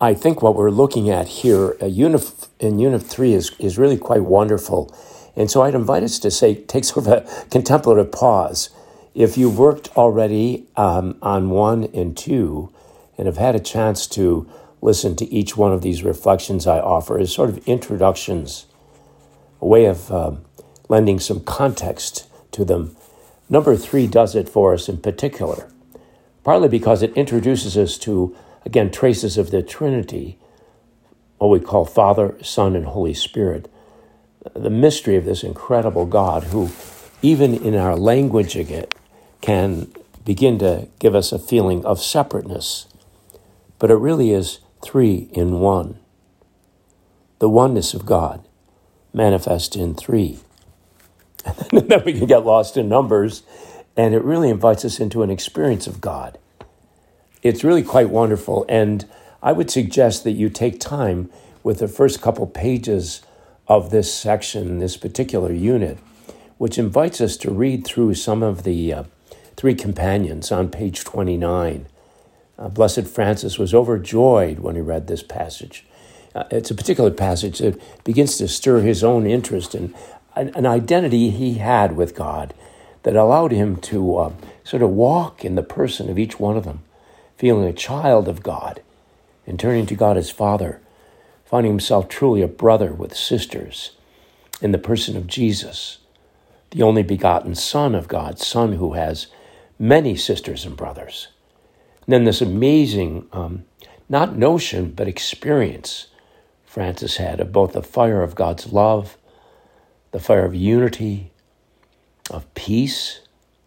I think what we're looking at here in Unit 3 is really quite wonderful. And so I'd invite us to take sort of a contemplative pause. If you've worked already on 1 and 2 and have had a chance to listen to each one of these reflections I offer as sort of introductions, a way of lending some context to them, number 3 does it for us in particular, partly because it introduces us to, again, traces of the Trinity, what we call Father, Son, and Holy Spirit, the mystery of this incredible God who, even in our language again, can begin to give us a feeling of separateness. But it really is 3 in 1. The oneness of God manifest in 3. And then we can get lost in numbers, and it really invites us into an experience of God. It's really quite wonderful, and I would suggest that you take time with the first couple pages of this section, this particular unit, which invites us to read through some of the 3 companions on page 29. Blessed Francis was overjoyed when he read this passage. It's a particular passage that begins to stir his own interest in an identity he had with God that allowed him to sort of walk in the person of each one of them, feeling a child of God and turning to God as Father, finding himself truly a brother with sisters in the person of Jesus, the only begotten Son of God, Son who has many sisters and brothers. And then this amazing, not notion, but experience Francis had of both the fire of God's love, the fire of unity, of peace,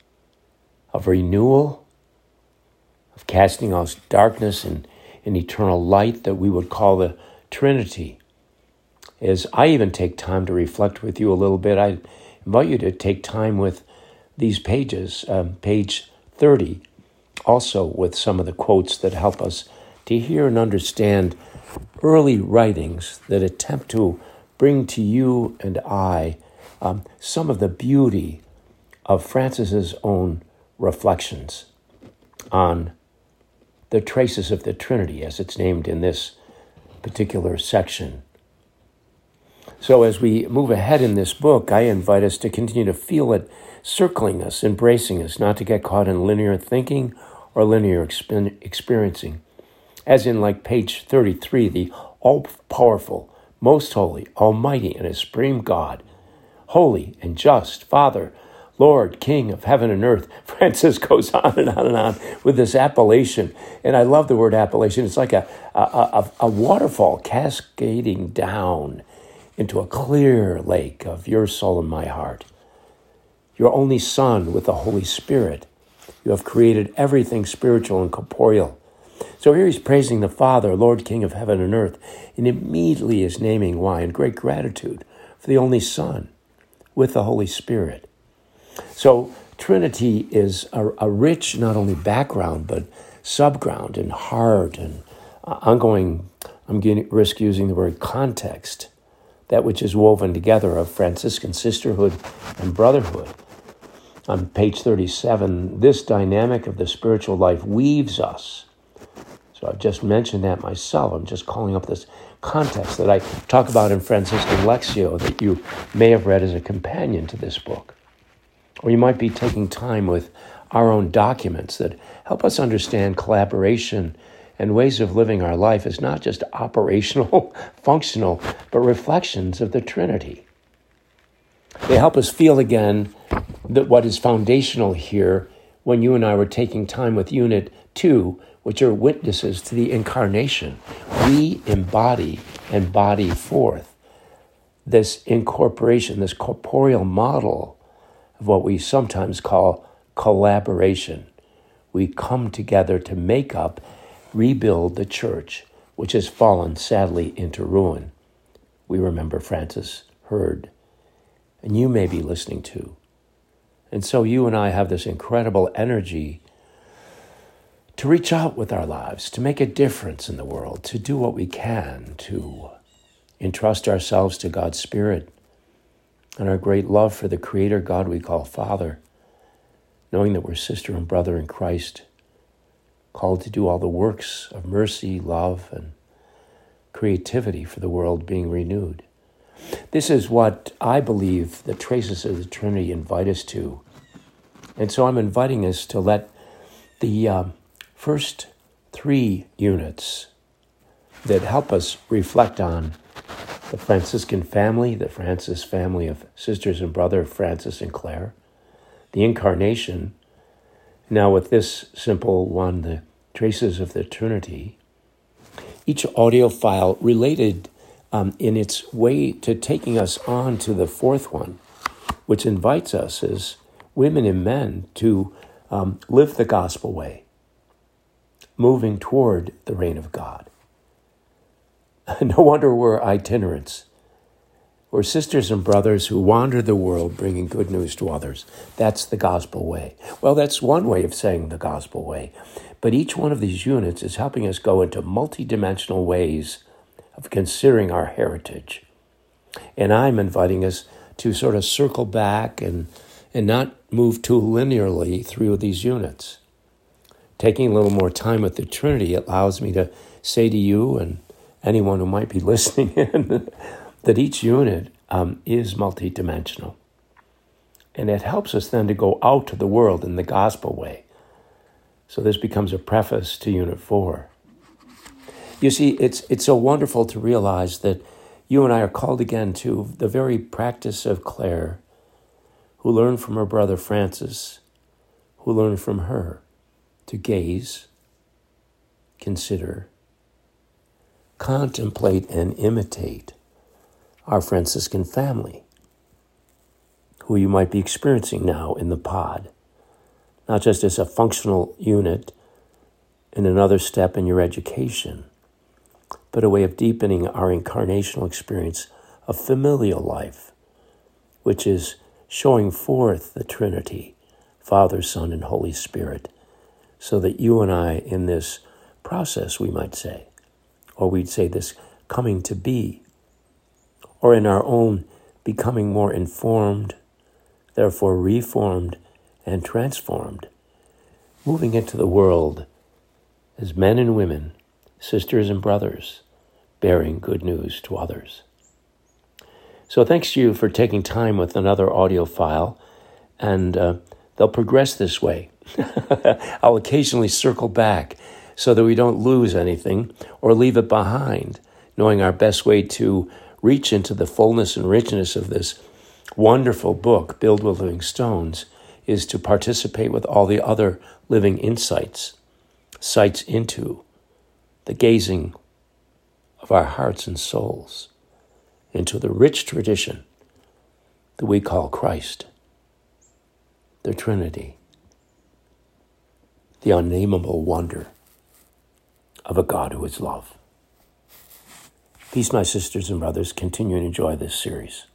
of renewal, of casting out darkness and eternal light that we would call the Trinity. As I even take time to reflect with you a little bit, I invite you to take time with these pages, page 30, also with some of the quotes that help us to hear and understand early writings that attempt to bring to you and I some of the beauty of Francis's own reflections on the traces of the Trinity, as it's named in this particular section. So as we move ahead in this book, I invite us to continue to feel it circling us, embracing us, not to get caught in linear thinking or linear experiencing. As in like page 33, the all-powerful, most holy, almighty, and supreme God, holy and just, Father, Lord, King of heaven and earth. Francis goes on and on and on with this appellation. And I love the word appellation. It's like a waterfall cascading down into a clear lake of your soul and my heart. Your only Son with the Holy Spirit. You have created everything spiritual and corporeal. So here he's praising the Father, Lord, King of heaven and earth, and immediately is naming why in great gratitude for the only Son with the Holy Spirit. So Trinity is a rich, not only background, but subground and heart and ongoing, I'm going to risk using the word context, that which is woven together of Franciscan sisterhood and brotherhood. On page 37, this dynamic of the spiritual life weaves us. So I've just mentioned that myself. I'm just calling up this context that I talk about in Franciscan Lectio that you may have read as a companion to this book. Or you might be taking time with our own documents that help us understand collaboration and ways of living our life as not just operational, functional, but reflections of the Trinity. They help us feel again that what is foundational here when you and I were taking time with Unit 2, which are witnesses to the incarnation. We embody and body forth this incorporation, this corporeal model of what we sometimes call collaboration. We come together to make up, rebuild the church, which has fallen sadly into ruin. We remember Francis heard, and you may be listening to. And so you and I have this incredible energy to reach out with our lives, to make a difference in the world, to do what we can, to entrust ourselves to God's Spirit and our great love for the Creator God we call Father, knowing that we're sister and brother in Christ, called to do all the works of mercy, love, and creativity for the world being renewed. This is what I believe the traces of the Trinity invite us to. And so I'm inviting us to let the first 3 units that help us reflect on the Franciscan family, the Francis family of sisters and brother Francis and Clare, the Incarnation, now with this simple one, the traces of the Trinity, each audio file related in its way to taking us on to the 4th one, which invites us as women and men to live the gospel way, moving toward the reign of God. No wonder we're itinerants. We're sisters and brothers who wander the world bringing good news to others. That's the gospel way. Well, that's one way of saying the gospel way. But each one of these units is helping us go into multidimensional ways of considering our heritage. And I'm inviting us to sort of circle back and not move too linearly through these units. Taking a little more time with the Trinity allows me to say to you and anyone who might be listening in that each unit is multidimensional. And it helps us then to go out to the world in the gospel way. So this becomes a preface to Unit 4. You see, it's so wonderful to realize that you and I are called again to the very practice of Clare, who learned from her brother Francis, who learned from her to gaze, consider, contemplate, and imitate our Franciscan family, who you might be experiencing now in the pod, not just as a functional unit in another step in your education, but a way of deepening our incarnational experience of familial life, which is showing forth the Trinity, Father, Son, and Holy Spirit, so that you and I, in this process, we might say, or we'd say this coming to be, or in our own becoming more informed, therefore reformed and transformed, moving into the world as men and women, sisters and brothers, bearing good news to others. So thanks to you for taking time with another audio file, and they'll progress this way. I'll occasionally circle back so that we don't lose anything or leave it behind, knowing our best way to reach into the fullness and richness of this wonderful book, Build with Living Stones, is to participate with all the other living insights, sights into the gazing of our hearts and souls into the rich tradition that we call Christ, the Trinity, the unnameable wonder of a God who is love. Peace, my sisters and brothers. Continue and enjoy this series.